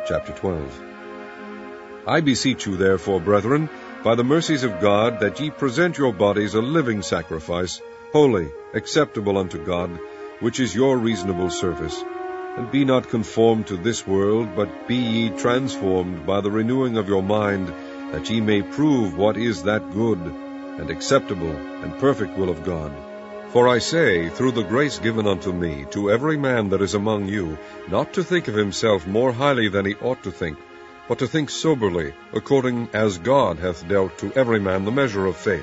chapter 12. I beseech you, therefore, brethren, by the mercies of God, that ye present your bodies a living sacrifice, holy, acceptable unto God, which is your reasonable service. And be not conformed to this world, but be ye transformed by the renewing of your mind, that ye may prove what is that good, and acceptable, and perfect will of God. For I say, through the grace given unto me, to every man that is among you, not to think of himself more highly than he ought to think, but to think soberly, according as God hath dealt to every man the measure of faith.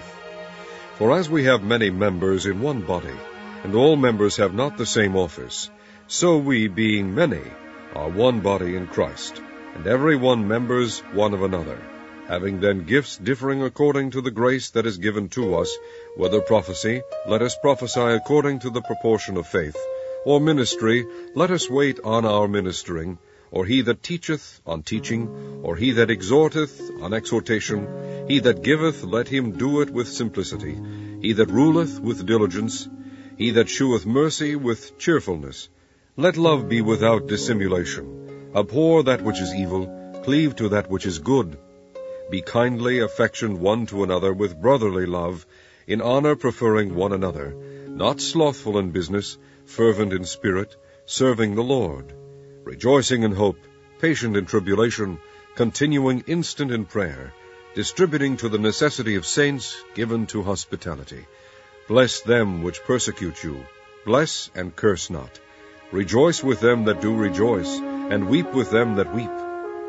For as we have many members in one body, and all members have not the same office, so we, being many, are one body in Christ, and every one members one of another, having then gifts differing according to the grace that is given to us, whether prophecy, let us prophesy according to the proportion of faith, or ministry, let us wait on our ministering, or he that teacheth, on teaching, or he that exhorteth, on exhortation, he that giveth, let him do it with simplicity, he that ruleth, with diligence, he that sheweth mercy, with cheerfulness. Let love be without dissimulation. Abhor that which is evil, cleave to that which is good. Be kindly affectioned one to another with brotherly love, in honor preferring one another, not slothful in business, fervent in spirit, serving the Lord, rejoicing in hope, patient in tribulation, continuing instant in prayer, distributing to the necessity of saints, given to hospitality. Bless them which persecute you, bless and curse not. Rejoice with them that do rejoice, and weep with them that weep.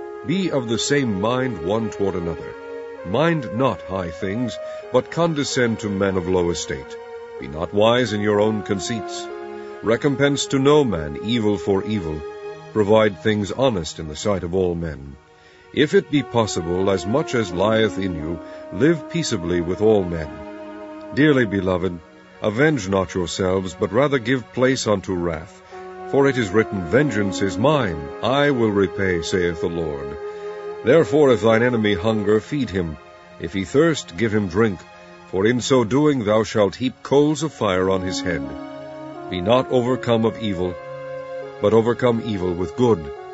Be of the same mind one toward another. Mind not high things, but condescend to men of low estate. Be not wise in your own conceits. Recompense to no man evil for evil. Provide things honest in the sight of all men. If it be possible, as much as lieth in you, live peaceably with all men. Dearly beloved, avenge not yourselves, but rather give place unto wrath. For it is written, Vengeance is mine, I will repay, saith the Lord. Therefore if thine enemy hunger, feed him. If he thirst, give him drink. For in so doing thou shalt heap coals of fire on his head. Be not overcome of evil, but overcome evil with good.